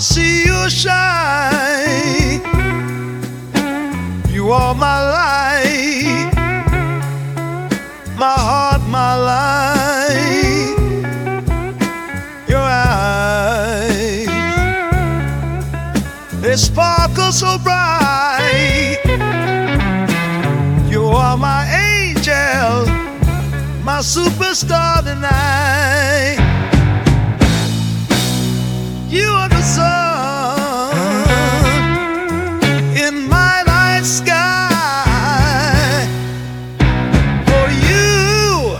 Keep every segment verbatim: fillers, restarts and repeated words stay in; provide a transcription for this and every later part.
see you shine. You are my light, my heart, my life. Your eyes, they sparkle so bright. You are my angel, my superstar tonight. You are the sun in my night sky. For you,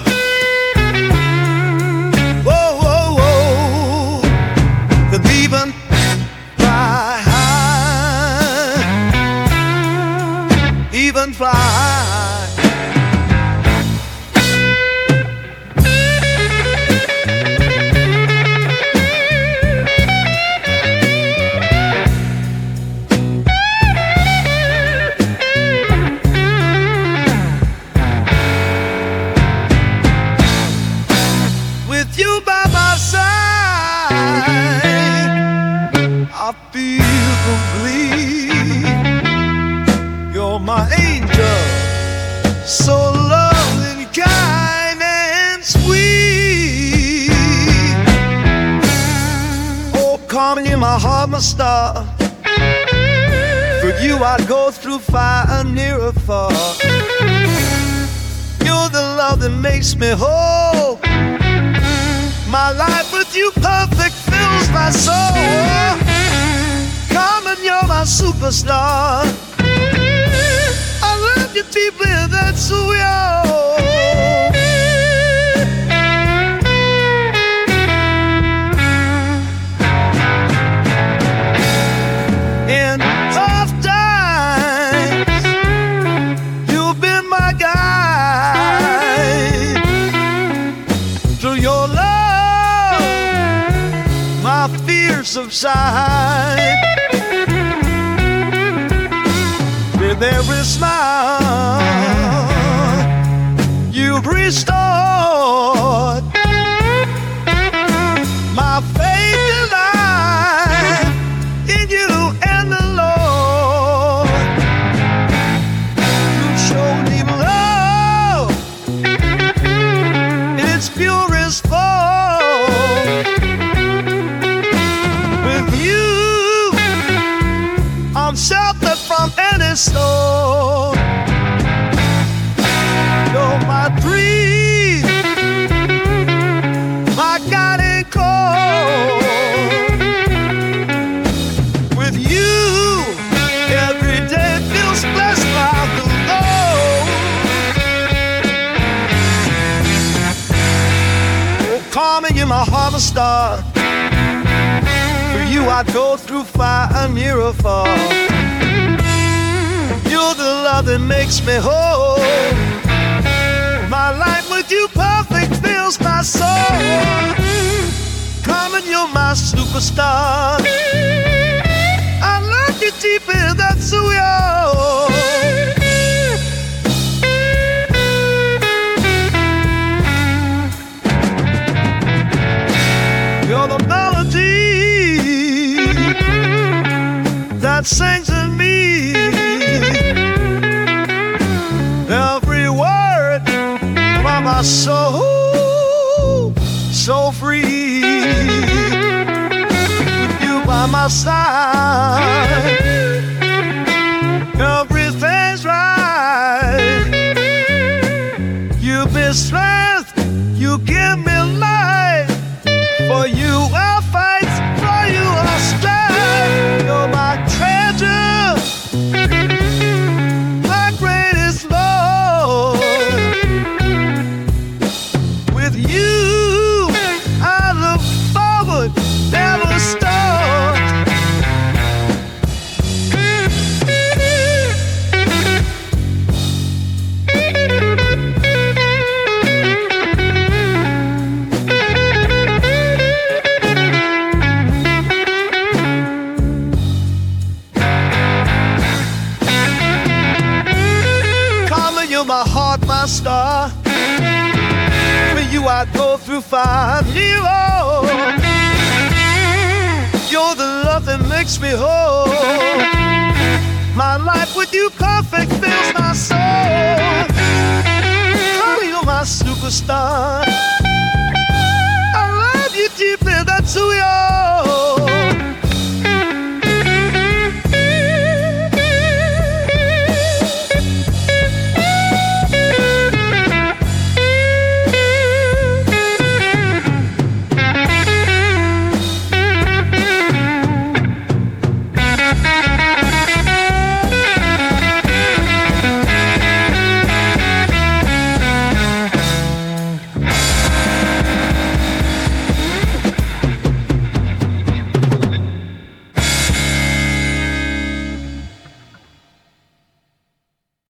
whoa, whoa, whoa, could even fly high, even fly high. You by my side, I feel complete. You're my angel, so loving, kind and sweet. Oh, calming in my heart, my star. For you I'd go through fire, near or far. You're the love that makes me whole. My life with you perfect fills my soul. Come and you're my superstar. I love you deeply, that's who we are. In tough times, you've been my guide. Through your love, my fears subside. With every smile you've restored my faith in life, in you and the Lord. You've shown me love in its purest form. I'm sheltered from any storm. You're my dream, my guiding core. With you, every day feels blessed by the Lord. Oh, calming in my heart, a star. You, I'd go through fire, near or far. You're the love that makes me whole. My life with you perfect fills my soul. Come and you're my superstar. I love you deeply, that's who we are. You're the melody that sings in me. Every word from my soul, so free. With you by my side, everything's right. You be strength, you give me life. For you I'll fight, for you I'll strive. You're my treasure, my greatest love. With you I look forward, never stop. My heart, my star. For you I'd go through fire, zero. You're the love that makes me whole. My life with you perfect fills my soul. Honey, you're my superstar.